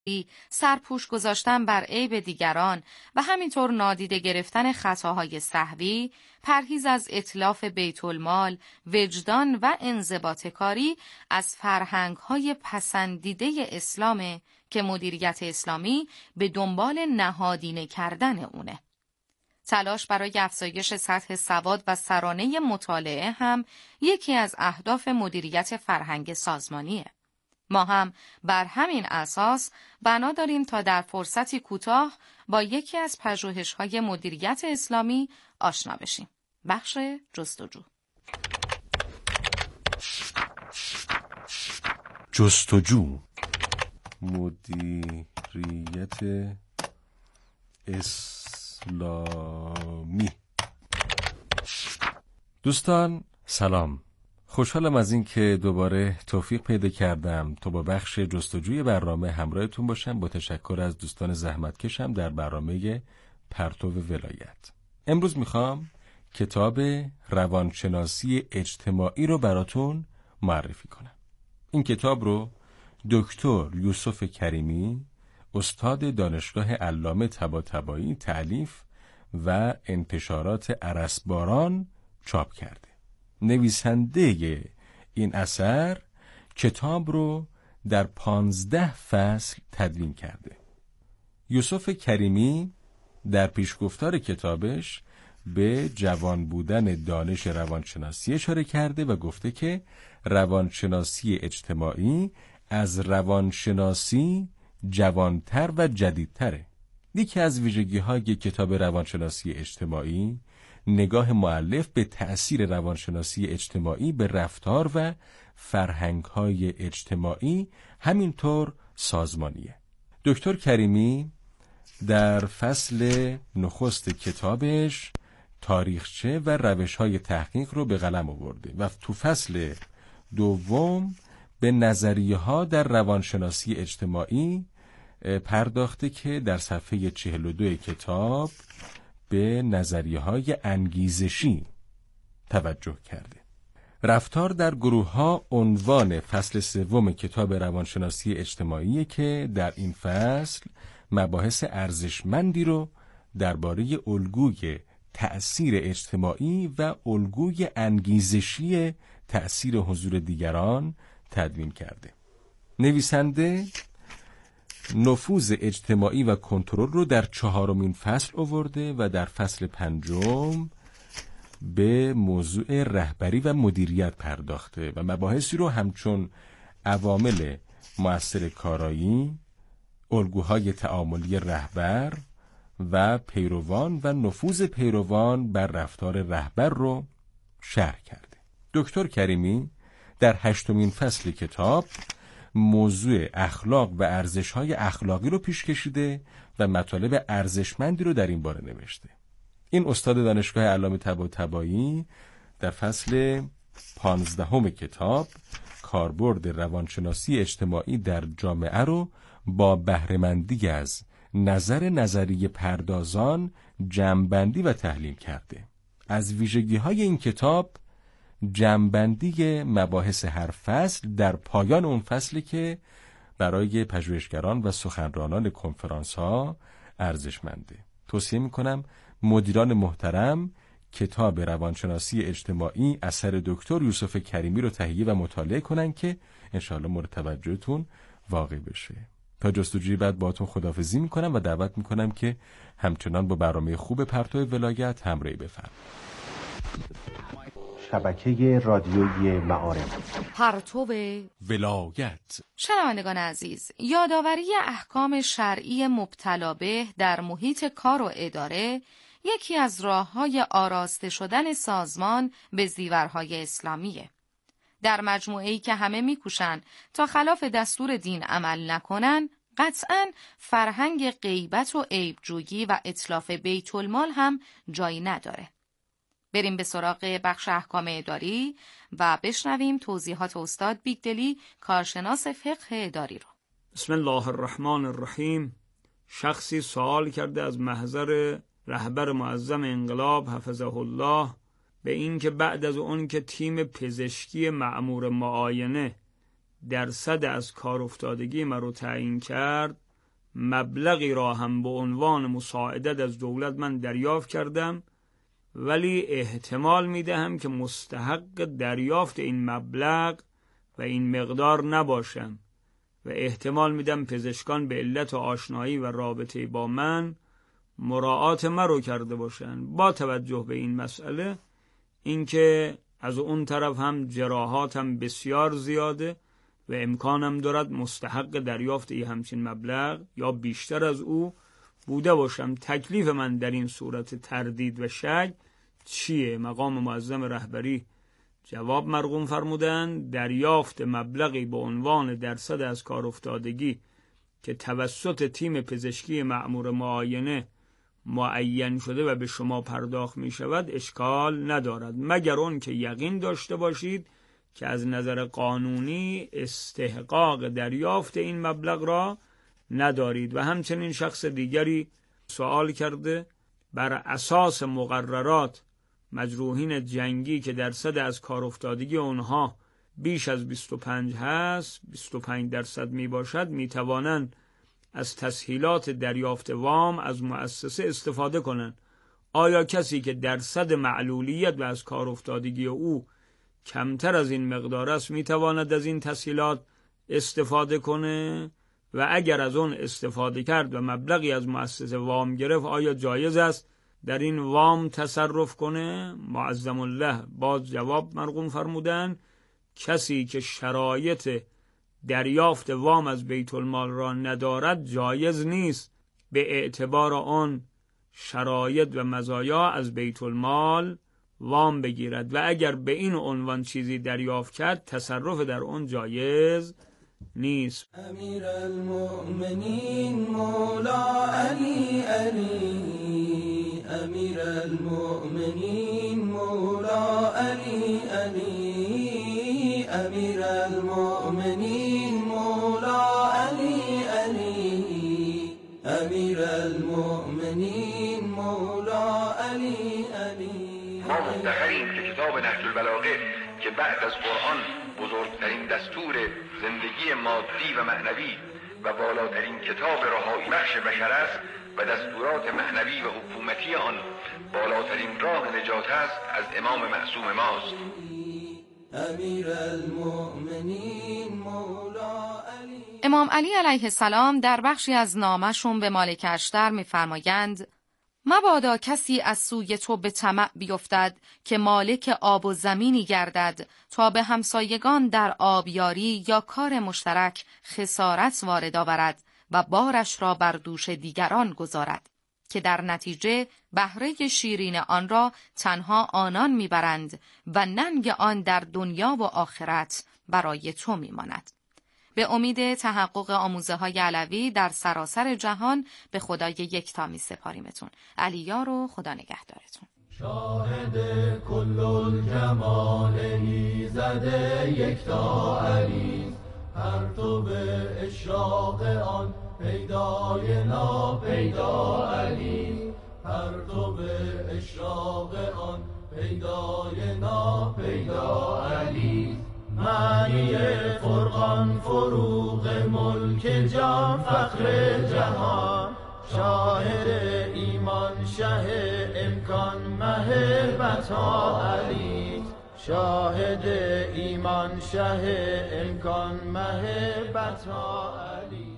سرپوش گذاشتن بر عیب دیگران و همینطور نادیده گرفتن خطاهای سهوی، پرهیز از اتلاف بیت المال، وجدان و انضباط کاری از فرهنگ‌های پسندیده اسلامه که مدیریت اسلامی به دنبال نهادینه کردن اونه. تلاش برای افزایش سطح سواد و سرانه مطالعه هم یکی از اهداف مدیریت فرهنگ سازمانیه. ما هم بر همین اساس بنا داریم تا در فرصتی کوتاه با یکی از پژوهش‌های مدیریت اسلامی آشنا بشیم. بخش جستجو. جستجو، مدیریت اسلامی. دوستان سلام، خوشحالم از این که دوباره توفیق پیدا کردم تا با بخش جستجوی برنامه همراهتون باشم، با تشکر از دوستان زحمتکشم در برنامه پرتو ولایت. امروز میخوام کتاب روانشناسی اجتماعی رو براتون معرفی کنم. این کتاب رو دکتر یوسف کریمی، استاد دانشگاه علامه طباطبایی، تألیف و انتشارات ارسباران چاپ کرده. نویسنده این اثر کتاب رو در 15 فصل تدوین کرده. یوسف کریمی در پیشگفتار کتابش به جوان بودن دانش روانشناسی اشاره کرده و گفته که روانشناسی اجتماعی از روانشناسی جوانتر و جدیدتره. یکی از ویژگی‌های کتاب روانشناسی اجتماعی نگاه مؤلف به تأثیر روانشناسی اجتماعی به رفتار و فرهنگ‌های اجتماعی، همینطور سازمانیه. دکتر کریمی در فصل نخست کتابش تاریخچه و روش‌های تحقیق رو به قلم آورده و تو فصل دوم به نظریه‌ها در روانشناسی اجتماعی پرداخته که در صفحه 42 کتاب به نظریه‌های انگیزشی توجه کرده. رفتار در گروه‌ها عنوان فصل سوم کتاب روانشناسی اجتماعی که در این فصل مباحث ارزشمندی رو درباره الگوی تأثیر اجتماعی و الگوی انگیزشی تأثیر حضور دیگران تدوین کرده. نویسنده نفوذ اجتماعی و کنترل رو در 4مین فصل آورده و در فصل 5 به موضوع رهبری و مدیریت پرداخته و مباحثی رو همچون عوامل مؤثر کارایی، الگوهای تعاملی رهبر و پیروان و نفوذ پیروان بر رفتار رهبر رو شرح کرده. دکتر کریمی در 8مین فصل کتاب موضوع اخلاق و ارزش‌های اخلاقی رو پیش کشیده و مطالب ارزشمندی رو در این باره نوشته. این استاد دانشگاه علامه طباطبایی در فصل 15 کتاب کاربرد روانشناسی اجتماعی در جامعه رو با بهره‌مندی از نظر نظریه پردازان جمع‌بندی و تحلیل کرده. از ویژگی‌های این کتاب جمع‌بندی مباحث هر فصل در پایان اون فصلی که برای پژوهشگران و سخنرانان کنفرانس‌ها ارزشمنده. توصیه می‌کنم مدیران محترم کتاب روانشناسی اجتماعی اثر دکتر یوسف کریمی رو تهیه و مطالعه کنن که انشاءالله مورد توجهتون واقع بشه. تا جستجوی بعد باهاتون خداحافظی می‌کنم و دعوت می‌کنم که همچنان با برنامه خوب پرتو ولایت همراهی بفرمایید. شبکه رادیویی معارف پرتو ولایت. شنوندگان عزیز، یادآوری احکام شرعی مبتلا به در محیط کار و اداره یکی از راه‌های آراسته شدن سازمان به زیورهای اسلامیه. در مجموعه‌ای که همه می‌کوشن تا خلاف دستور دین عمل نکنن، قطعاً فرهنگ غیبت و عیبجویی و اتلاف بیت المال هم جایی نداره. بریم به سراغ بخش احکام اداری و بشنویم توضیحات استاد بیگدلی، کارشناس فقه اداری رو. بسم الله الرحمن الرحیم. شخصی سوال کرده از محضر رهبر معظم انقلاب حفظه الله به این که بعد از اون که تیم پزشکی مأمور معاینه درصد از کار افتادگی من رو تعیین کرد، مبلغی را هم به عنوان مساعدت از دولت من دریافت کردم، ولی احتمال میدهم که مستحق دریافت این مبلغ و این مقدار نباشم و احتمال میدم پزشکان به علت آشنایی و رابطه با من مراعات مرا کرده باشند. با توجه به این مسئله، اینکه از اون طرف هم جراحاتم بسیار زیاده و امکانم دارد مستحق دریافت همچین مبلغ یا بیشتر از او بوده باشم، تکلیف من در این صورت تردید و شک چیه؟ مقام معظم رهبری جواب مرقوم فرمودن دریافت مبلغی به عنوان درصد از کار افتادگی که توسط تیم پزشکی مأمور معاینه معین شده و به شما پرداخت می شود اشکال ندارد، مگر اون که یقین داشته باشید که از نظر قانونی استحقاق دریافت این مبلغ را ندارید. و همچنین شخص دیگری سوال کرده بر اساس مقررات مجروحین جنگی که درصد از کار افتادگی اونها بیش از 25 هست، 25% می باشد، می توانند از تسهیلات دریافت وام از مؤسسه استفاده کنند. آیا کسی که درصد معلولیت و از کار افتادگی او کمتر از این مقدار است می تواند از این تسهیلات استفاده کنه؟ و اگر از اون استفاده کرد و مبلغی از مؤسسه وام گرفت، آیا جایز است در این وام تصرف کنه؟ معظم الله باز جواب مرقوم فرمودن کسی که شرایط دریافت وام از بیت المال را ندارد جایز نیست به اعتبار آن شرایط و مزایا از بیت المال وام بگیرد و اگر به این عنوان چیزی دریافت کرد تصرف در آن جایز نیست. امیر المؤمنین مولا علی علی، امیر المؤمنین مولا علی علی، امیر المؤمنین مولا علی علی، امیر المؤمنین مولا علی علی. ما مفتخریم که کتاب نهج البلاغه که بعد از قرآن بزرگترین دستور زندگی مادی و معنوی و بالاترین کتاب رهایی بخش بشر است و دستورات معنوی و حکومتی آن بالاترین راه نجات است، از امام معصوم ماست. امیر المؤمنین مولا علی. امام علی علیه السلام در بخشی از نامه‌شون به مالک اشتر می‌فرمایند مبادا کسی از سوی تو به طمع بیفتد که مالک آب و زمینی گردد تا به همسایگان در آبیاری یا کار مشترک خسارت وارد آورد و بارش را بر دوش دیگران گذارد که در نتیجه بهره شیرین آن را تنها آنان میبرند و ننگ آن در دنیا و آخرت برای تو میماند. به امید تحقق آموزه های علوی در سراسر جهان به خدای یکتا می سپاریمتون. علیار و خدا نگهدارتون. شاهد کل الجمال ایزد یکتا علی، پرتو به اشراق آن پیدای ناپیدا علی، پرتو به اشراق آن پیدای ناپیدا علی. معنی فرقان فروغ ملک جان فخر جهان، شاهد ایمان شه امکان مه بتا علی، شاهد ایمان شه امکان مه بتا علی.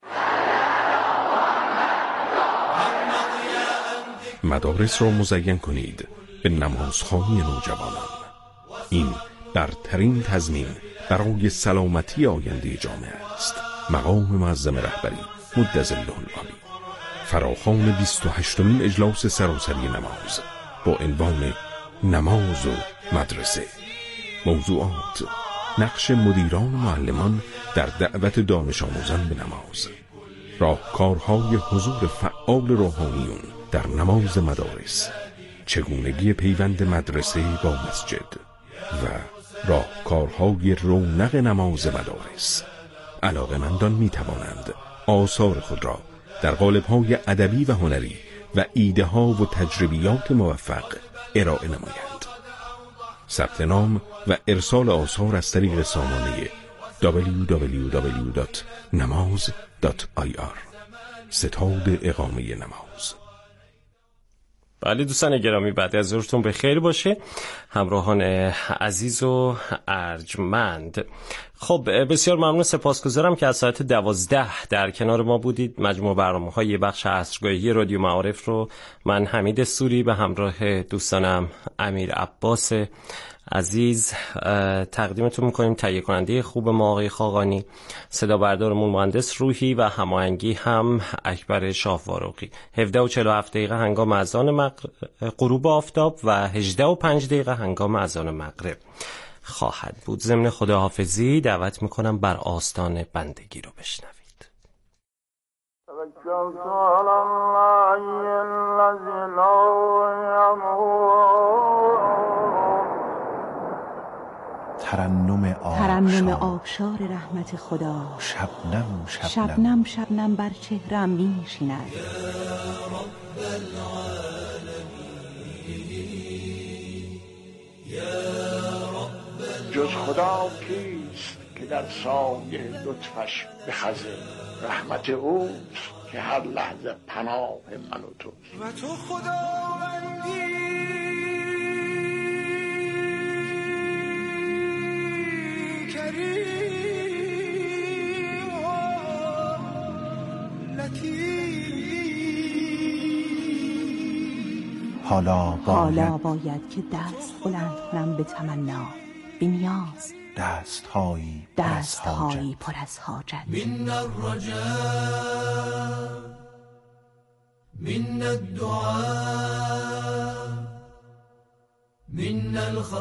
مدارس را مزین کنید به نمازخوانی نوجوانان. این برترین تضمین برای سلامتی آینده جامعه است. مقام معظم رهبری مدظله العالی فراخوان 28مین اجلاس سراسری نماز با عنوان نماز و مدرسه. موضوعات: نقش مدیران و معلمان در دعوت دانش آموزان به نماز، راهکارهای حضور فعال روحانیون در نماز مدارس، چگونگی پیوند مدرسه با مسجد و راهکارهای رونق نماز مدارس. علاقه‌مندان می توانند آثار خود را در قالب‌های ادبی و هنری و ایده‌ها و تجربیات موفق ارائه نمایند. ثبت نام و ارسال آثار از طریق سامانه www.namaz.ir ستاد اقامه نماز. بله دوستان گرامی، بعد از ظهرتون به خیر باشه همراهان عزیز و ارجمند. خب بسیار ممنون، سپاسگزارم که از ساعت 12 در کنار ما بودید. مجموع برنامه‌های بخش عصرگاهی رادیو معارف رو من حمید سوری به همراه دوستانم امیر عباس عزیز تقدیمتون میکنیم. تهیه کننده خوب ما آقای خاقانی، صدا بردارمون مهندس روحی و هماهنگی هم اکبر شاهوارقی. 17:47 هنگام اذان غروب آفتاب و 18:05 هنگام اذان مغرب خواهد بود. ضمن خداحافظی دعوت میکنم بر آستان بندگی رو بشنوید. ترنم آبشار رحمت خدا، شبنم بر چهرم می شیند. جز خدا کیست که در سایه لطفش بخزه؟ رحمت اوست که هر لحظه پناه من و توست. و تو خداوندی حالا باید که دست بلند کنم به تمنا، بی نیاز، دستهایی پر از حاجت. من الرجاء من الدعاء من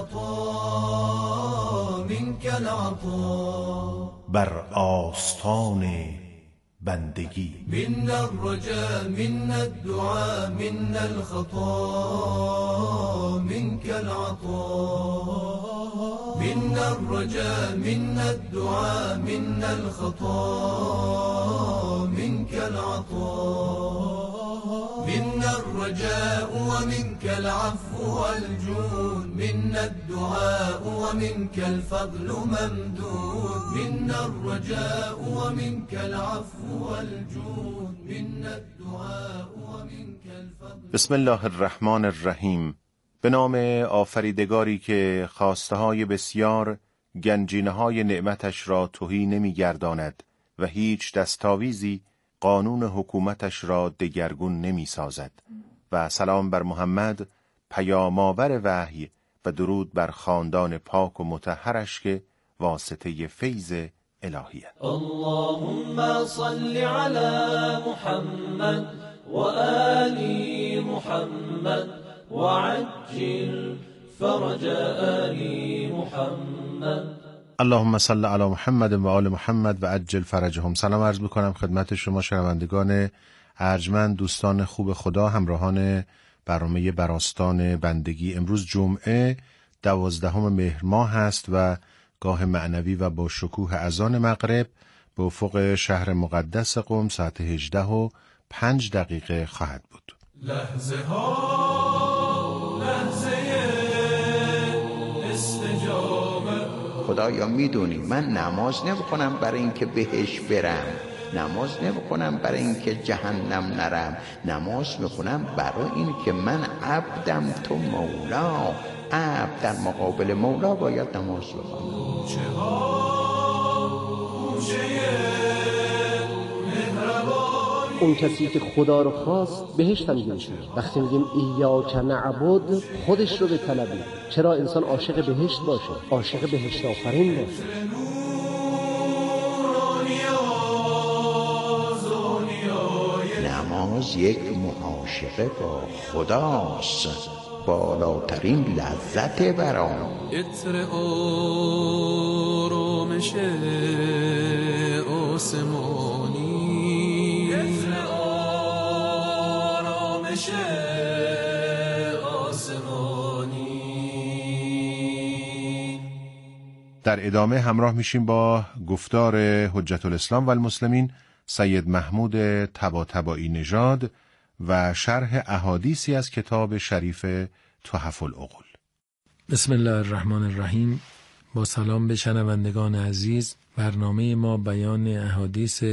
الخطا منك العطا. بر آستان بندگی من الرجاء من الدعاء من الخطا منك العطا. من الرجاء من الدعاء من الخطا منك العطا. من الرجاء ومنك العفو والجود. من الدعاء ومنك الفضل ممدود. من الرجاء ومنك العفو والجود. من الدعاء ومنك الفضل. بسم الله الرحمن الرحیم. به نام آفریدگاری که خواسته‌های بسیار گنجینه‌های نعمتش را تهی نمی‌گرداند و هیچ دستاویزی قانون حکومتش را دگرگون نمی‌سازد. و سلام بر محمد پیام‌آور وحی و درود بر خاندان پاک و مطهرش که واسطه فیض الهی‌اند. اللهم صل علی محمد و آل محمد وعجل فرج آل محمد. اللهم صل علی محمد و آل محمد و عجل فرجهم. سلام عرض می‌کنم خدمت شما شنوندگان ارجمند، دوستان خوب خدا، همراهان برنامه بر آستان بندگی. امروز جمعه 12 مهر ماه است و گاه معنوی و با شکوه اذان مغرب به افق شهر مقدس قم ساعت 18:05 خواهد بود. لحظه استجابه. خدایا میدونی من نماز نمیخونم برای اینکه بهش برم، نماز نمیخونم برای اینکه جهنم نرم، نماز میخونم برای اینکه من عبدم، تو مولا. عبد در مقابل مولا باید نماز بخونم. اون کسی که خدا رو خواست بهشت هم میشه. وقتی میگیم ایاک نعبد، خودش رو بطلبیم. چرا انسان عاشق بهشت باشه؟ عاشق بهشت آفرین باشه. نماز یک معاشقه با خداست، بالاترین لذت برام. عطر آرامش آسمانی، عطر آرامش آسمانی. در ادامه همراه میشیم با گفتار حجت الاسلام و المسلمین سید محمود طباطبایی نژاد و شرح احادیثی از کتاب شریف تحف العقول. بسم الله الرحمن الرحیم. با سلام به شنوندگان عزیز، برنامه ما بیان احادیث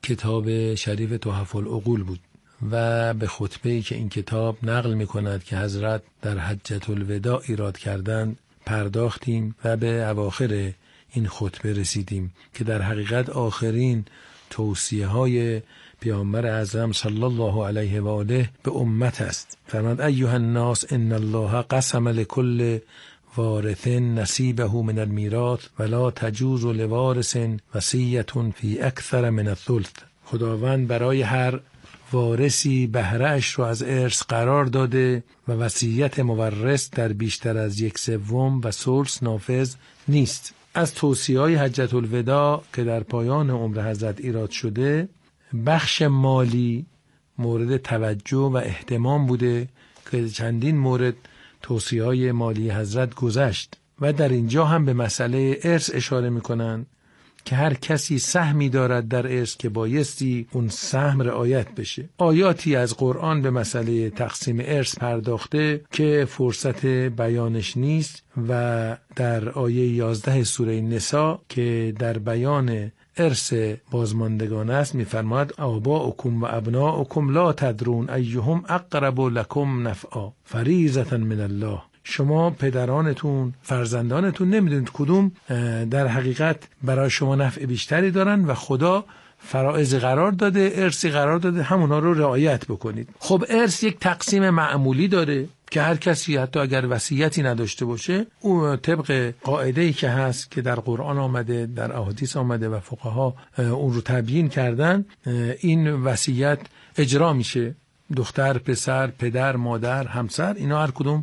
کتاب شریف تحف العقول بود و به خطبه‌ای که این کتاب نقل می‌کند که حضرت در حجة الوداع ایراد کردند پرداختیم و به اواخر این خطبه رسیدیم که در حقیقت آخرین توصیه‌های پیامبر اعظم صلی الله علیه و آله به امت است. فرمود ایها الناس ان الله قسم لكل وارث نصیبه من المیراث ولا تجوز لوارث وصیة فی اکثر من الثلث. خداوند برای هر وارثی بهره‌اش رو از ارث قرار داده و وصیت مورث در بیشتر از 1/3 و ثلث نافذ نیست. از توصیه‌های حجة الوداع که در پایان عمر حضرت ایراد شده، بخش مالی مورد توجه و اهتمام بوده که چندین مورد توصیه‌های مالی حضرت گذشت و در اینجا هم به مسئله ارث اشاره می‌کنند که هر کسی سهمی دارد در ارث که بایستی اون سهم رعایت بشه. آیاتی از قرآن به مسئله تقسیم ارث پرداخته که فرصت بیانش نیست و در آیه 11 سوره نساء که در بیان ارث بازماندگان است می‌فرماید آباؤکم و ابناؤکم لا تدرون ایهم اقرب لکم نفعا فریضة من الله. شما پدرانتون فرزندانتون نمیدونید کدوم در حقیقت برای شما نفع بیشتری دارن و خدا فرائض قرار داده، ارثی قرار داده، همونا رو رعایت بکنید. خب ارث یک تقسیم معمولی داره که هر کسی حتی اگر وصیتی نداشته باشه او طبق قاعده‌ای که هست که در قرآن آمده، در احادیث آمده و فقها اون رو تبیین کردن، این وصیت اجرا میشه. دختر، پسر، پدر، مادر، همسر، اینا هر کدوم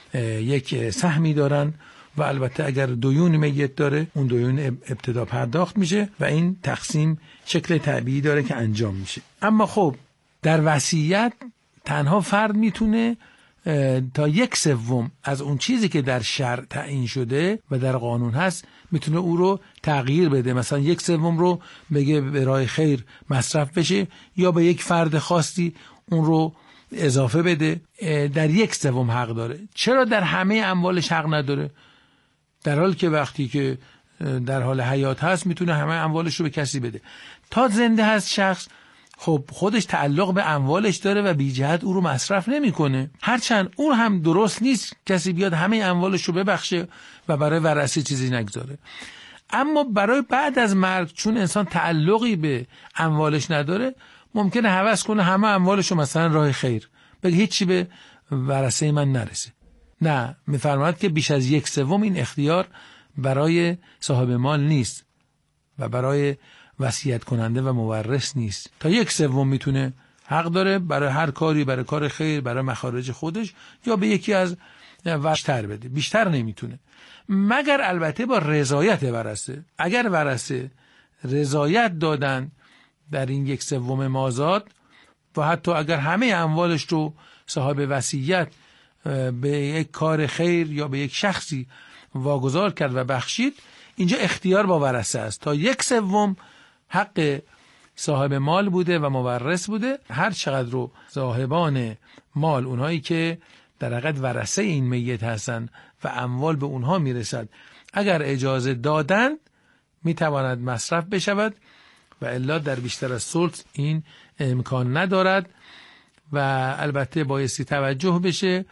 یک سهمی دارن و البته اگر دیون میت داره اون دیون ابتدا پرداخت میشه و این تقسیم شکل طبیعی داره که انجام میشه. اما خب در وصیت تنها فرد میتونه تا 1/3 از اون چیزی که در شرع تعیین شده و در قانون هست میتونه او رو تغییر بده. مثلا 1/3 رو بگه به راه خیر مصرف بشه یا به یک فرد خاصی اون رو اضافه بده. در 1/3 حق داره. چرا در همه اموالش حق نداره؟ در حالی که وقتی که در حال حیات هست میتونه همه اموالش رو به کسی بده. تا زنده هست شخص خب خودش تعلق به اموالش داره و بی جهت او رو مصرف نمیکنه. هرچند اون هم درست نیست کسی بیاد همه اموالش رو ببخشه و برای ورثه چیزی نگذاره. اما برای بعد از مرگ چون انسان تعلقی به اموالش نداره ممکنه هوس کنه همه اموالش رو مثلا راه خیر بگه هیچی به ورثه من نرسه. نه، میفرماید که بیش از 1/3 این اختیار برای صاحب مال نیست و برای وصیت کننده و مورث نیست. تا 1/3 میتونه حق داره برای هر کاری، برای کار خیر، برای مخارج خودش یا به یکی از بیشتر بده. بیشتر نمیتونه مگر البته با رضایت ورثه. اگر ورثه رضایت دادن در این 1/3 مازاد و حتی اگر همه اموالش رو صاحب وصیت به یک کار خیر یا به یک شخصی واگذار کرد و بخشید، اینجا اختیار با ورثه است. تا 1/3 حق صاحب مال بوده و مورث بوده. هر چقدر رو صاحبان مال، اونهایی که در حقیقت ورثه این میت هستن و اموال به اونها میرسد، اگر اجازه دادند میتواند مصرف بشود و الا در بیشتر از ثلث این امکان ندارد و البته بایستی توجه بشه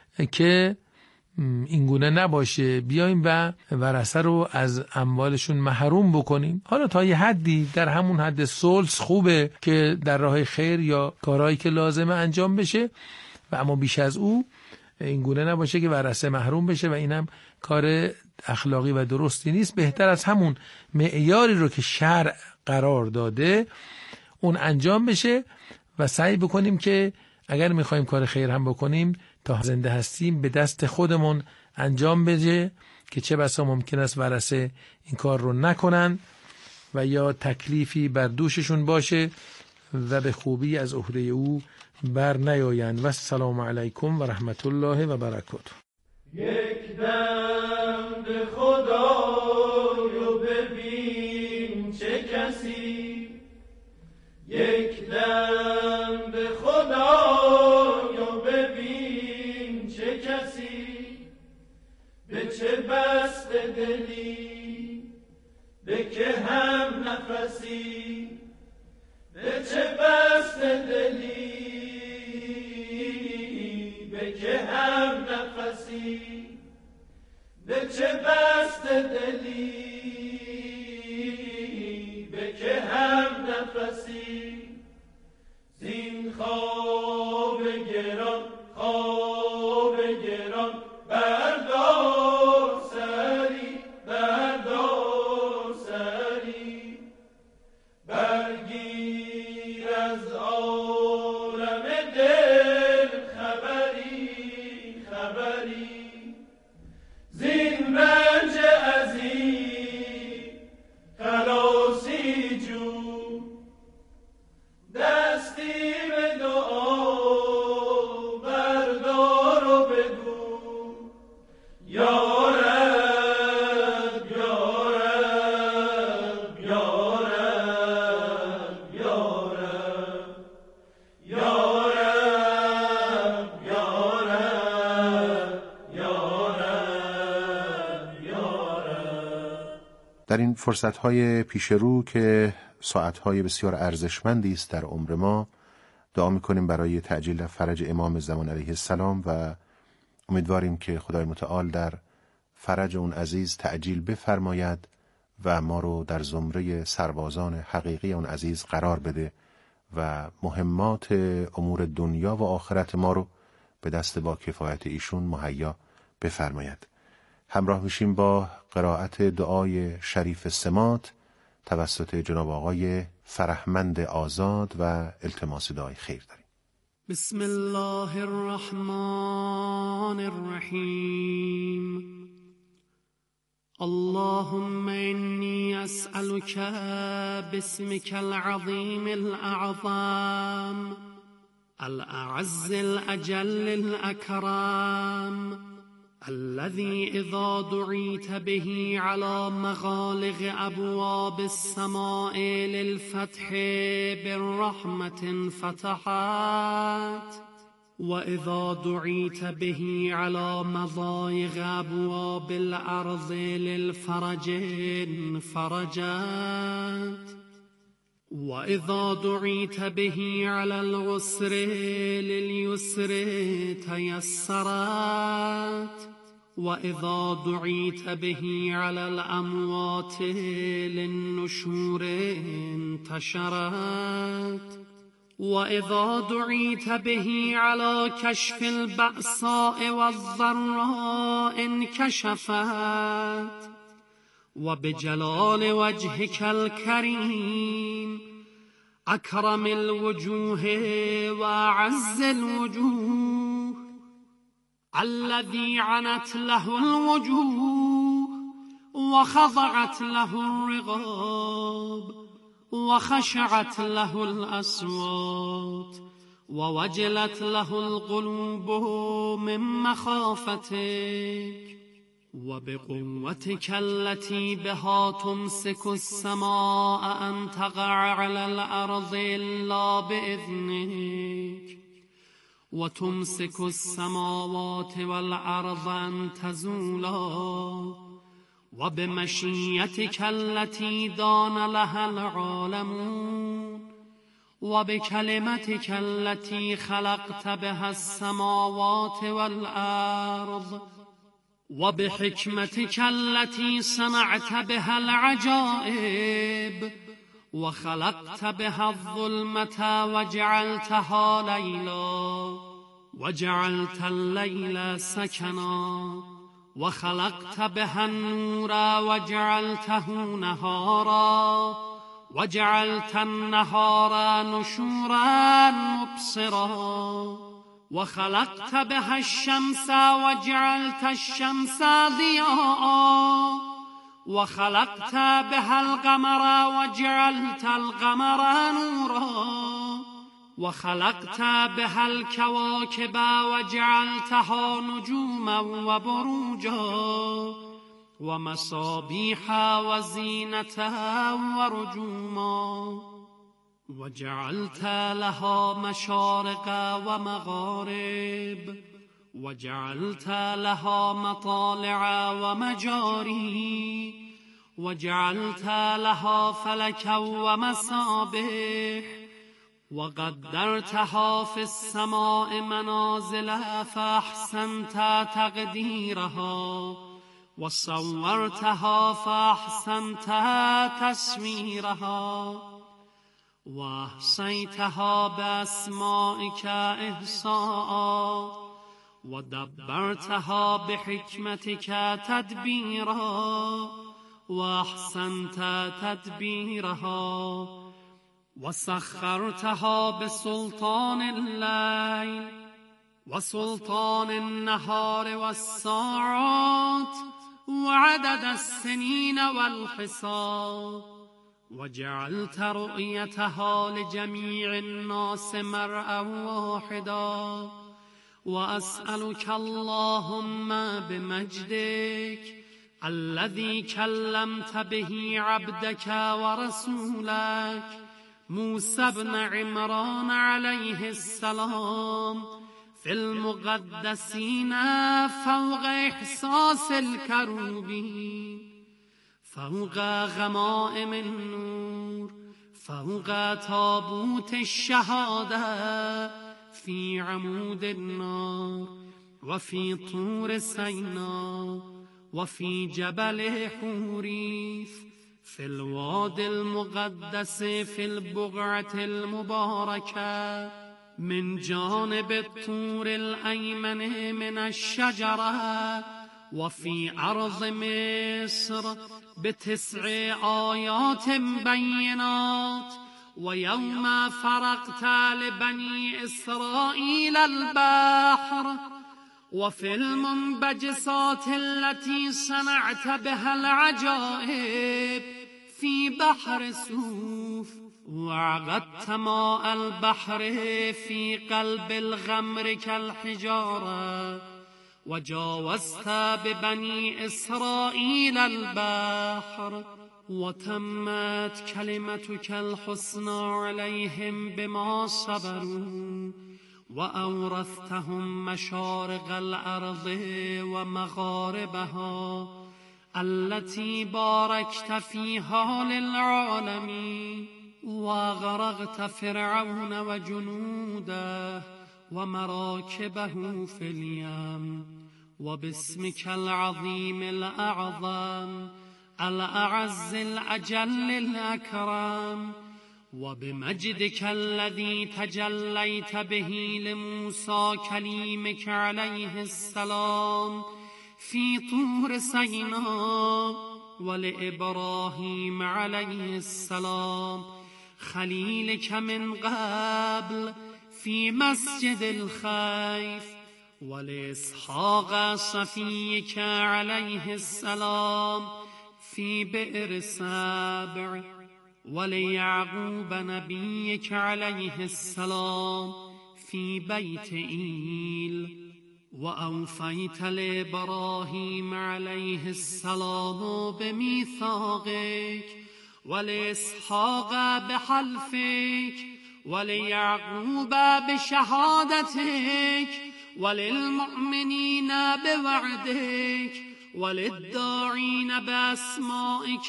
که اینگونه نباشه بیایم و ورثه رو از اموالشون محروم بکنیم. حالا تا یه حدی در همون حد ثلث خوبه که در راه خیر یا کارهایی که لازمه انجام بشه و اما بیش از او اینگونه نباشه که ورثه محروم بشه و اینم کار اخلاقی و درستی نیست. بهتر از همون معیاری رو که شرع قرار داده اون انجام بشه و سعی بکنیم که اگر میخوایم کار خیر هم بکنیم تا زنده هستیم به دست خودمون انجام بده که چه بسا ممکن است ورثه این کار رو نکنن و یا تکلیفی بر دوششون باشه و به خوبی از عهده او بر نیایند. و السلام علیکم و رحمت الله و برکاته. یک دم به خدایو ببین چه کسی، یک دم به خدایو ببین چه کسی، به چه بست دلی، به که هم نفسی، کسی به چه بست دلی به که هم نفسی زین خواب گران خواب گران بردار سری بردار سری برگیر از عالم دل خبری خبری زین رنج عظیم خلاصی جو دستی به دعا بردار و بگو یا رب یا رب یا رب یا رب یا رب یا رب یا رب یا رب. در این فرصت‌های پیش رو که ساعت‌های بسیار ارزشمندی است در عمر ما، دعا می‌کنیم برای تعجیل فرج امام زمان علیه السلام و امیدواریم که خدای متعال در فرج اون عزیز تعجیل بفرماید و ما رو در زمره سربازان حقیقی اون عزیز قرار بده و مهمات امور دنیا و آخرت ما رو به دست با کفایت ایشون مهیا بفرماید. همراه میشیم با قرائت دعای شریف سمات توسط جناب آقای فرهمند آزاد و التماس دعای خیر داریم. بسم الله الرحمن الرحیم. اللهم انی اسألك باسمك العظیم الاعظم الاعز الاجل الاکرم الذي إذا دعيت به على مغالق أبواب السماء للفتح بالرحمة فتحت وإذا دعيت به على مضايق أبواب الأرض للفرج فرجت وإذا دعيت به على العسر لليسر تيسرت وإذا دعيت به على الأموات للنشور انتشرت وإذا دعيت به على كشف البأساء والضراء انكشفت وبجلال وجهك الكريم أكرم الوجوه وأعز الوجوه الذي عنت له الوجوه وخضعت له الرقاب وخشعت له الأصوات ووجلت له القلوب من مخافتك وبقوتك التي بها تمسك السماء أن تقع على الأرض إلا بإذنك وتمسك السماوات والأرض أن تزولا وبمشيتك التي دان لها العالمون وبكلمتك التي خلقت بها السماوات والأرض وبحكمتك التي صنعت بها العجائب وخلقت بها الظلمة وجعلتها ليلا وجعلت الليل سكنا وخلقت بها النور وجعلته نهارا وجعلت النهار نشورا مبصرا وخلقت بها الشمس وجعلت الشمس ضياء وخلقت بها القمر وجعلت القمر نورا وخلقت بها الكواكب وجعلتها نجوما وبروجا ومصابيح وزينة ورجوما وجعلت لها مشارق ومغارب وجعلت لها مطالع ومجاري وجعلت لها فلكا ومصابيح وقدرتها في السماء منازل فأحسنت تقديرها وصورتها فأحسنت تصويرها وأحصيتها بأسمائك إحصاء ودبرتها بحكمتك تدبيرا وأحسنت تدبيرها وسخرتها بسلطان الليل وسلطان النهار والساعات وعدد السنين والحساب وجعلت رؤيتها لجميع الناس مرءا واحدا وأسألك اللهم بمجدك الذي كلمت به عبدك ورسولك موسى بن عمران عليه السلام في المقدسين فوق إحساس الكروبين فوق غمائم النور فوق تابوت الشهادة في عمود النار وفي طور سيناء وفي جبل حوريث في الوادي المقدس في البقعة المباركة من جانب الطور الأيمن من الشجرة وفي أرض مصر ب9 آيات بينات ويوم فرقت لبني إسرائيل البحر وفي المنبجسات التي صنعت بها العجائب في بحر سوف وعقدت ماء البحر في قلب الغمر كالحجارة وجاوزت ببني إسرائيل البحر وتمت كلمتك الحسنى عليهم بما صبروا وأورثتهم مشارق الأرض ومغاربها التي باركت فيها للعالمين وغرقت فرعون وجنوده ومراكبه في اليم وباسمك العظيم الأعظم الأعز الأجل الأكرم وبمجدك الذي تجليت به لموسى كليمك عليه السلام في طور سيناء ولإبراهيم عليه السلام خليلك من قبل في مسجد الخيف ولإسحاق صفيك عليه السلام في بئر سبع وليعقوب نبيك عليه السلام في بيت إيل وأوفيت لإبراهيم عليه السلام بميثاقك ولإسحاق بحلفك وليعقوب بشهادتك وللمؤمنين بوعدك وللداعين بأسمائك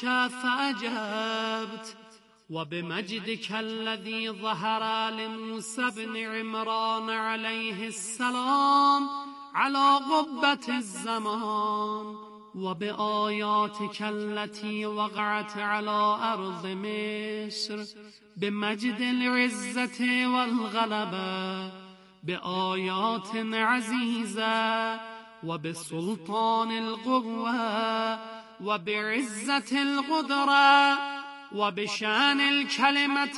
فأجبت وبمجدك الذي ظهر لموسى بن عمران عليه السلام على قبة الزمان وبآياتك التي وقعت على أرض مصر بمجد العزة والغلبة بآيات عزيزة وبسلطان القوة وبعزة القدرة وبشان الكلمة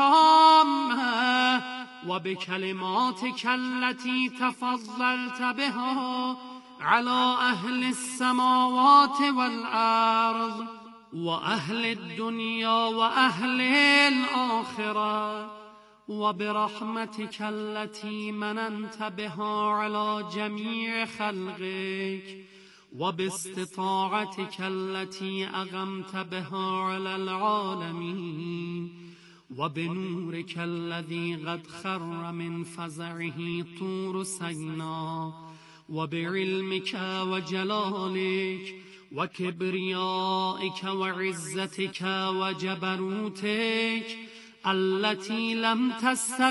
التامة وبكلماتك التي تفضلت بها على أهل السماوات والأرض وأهل الدنيا وأهل الآخرة وبرحمتك التي مننت بها على جميع خلقك وباستطاعتك التي أقمت بها على العالمين وبنورك الذي قد خر من فزعه طور سيناء وبعلمك وجلالك وكبريائك وعزتك وجبروتك التي لم تستقر